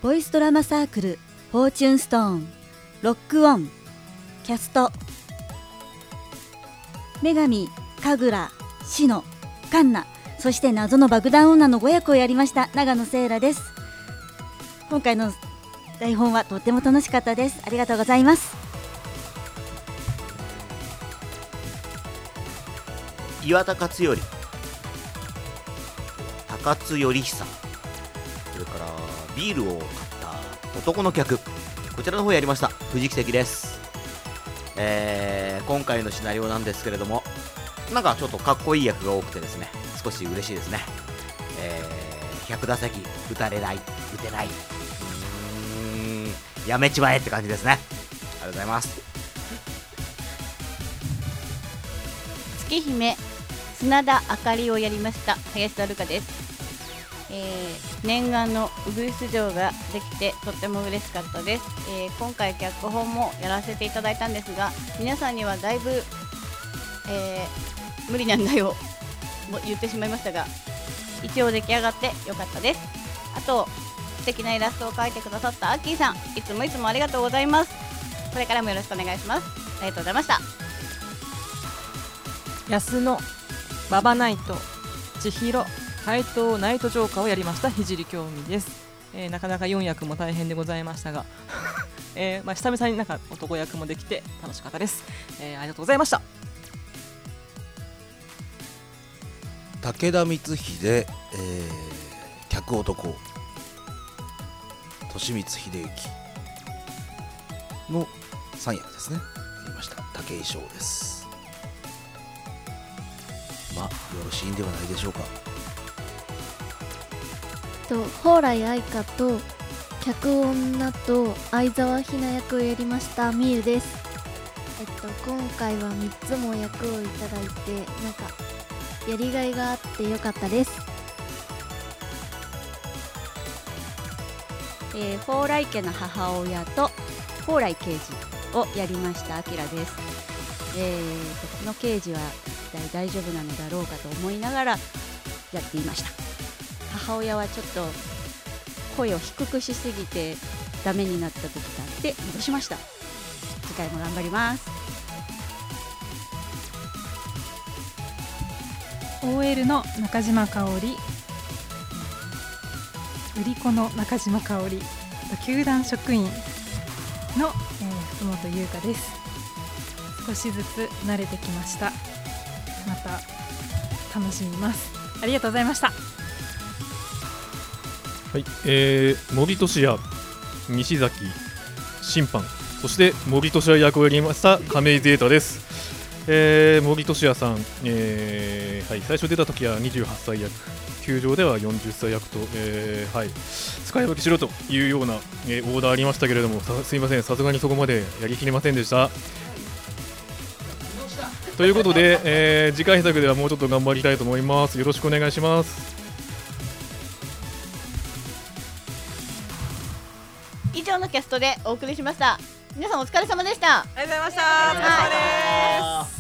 ボイスドラマサークルフォーチュンストーン、ロックオン、キャスト女神、神楽、シノ、カンナ、そして謎の爆弾女の5役をやりました長野聖羅です。今回の台本はとっても楽しかったです。ありがとうございます。 岩田勝頼、高津頼久、それからビールを買った男の客、こちらの方やりました藤木関です。今回のシナリオなんですけれども、なんかちょっとかっこいい役が多くてですね、少し嬉しいですね。100打席打たれない、打てない、やめちまえって感じですね。ありがとうございます。 月姫砂田あかりをやりました林田瑠香です。念願のウグイス城ができてとっても嬉しかったです。今回脚本もやらせていただいたんですが、皆さんにはだいぶ、無理なんだよも言ってしまいましたが、一応出来上がってよかったです。あと素敵なイラストを描いてくださったアッキーさん、いつもありがとうございます。これからもよろしくお願いします。ありがとうございました。 安野、馬場ナイト、千尋、怪盗ナイトジョーカーをやりました聖京美です。なかなか4役も大変でございましたが、久々になんか男役もできて楽しかったです。ありがとうございました。 武田光秀、客男、利光秀行の3役ですね、やりました武井壮です。よろしいんではないでしょうか。 蓬莱愛花と客女と相沢ひな役をやりましたみゆです。今回は3つも役をいただいて、なんかやりがいがあってよかったです。 蓬莱家の母親と蓬莱刑事をやりましたあきらです。こっちの刑事は一体大丈夫なのだろうかと思いながらやっていました。母親はちょっと声を低くしすぎてダメになった時があって戻しました。次回も頑張ります。 OL の中島香織、売り子の中島香織、球団職員の、福本優香です。少しずつ慣れてきました。また楽しみます。ありがとうございました。 はい、森俊也、西崎、審判、そして森俊也役をやりました亀井ゼータです。森俊也さん、最初出た時は28歳役、球場では40歳役と、使い分けしろというような、オーダーありましたけれども、すいません、さすがにそこまでやりきれませんでした。ということで、次回作ではもうちょっと頑張りたいと思います。よろしくお願いします。 以上のキャストでお送りしました。皆さんお疲れ様でした。 ありがとうございました。お疲れ様です。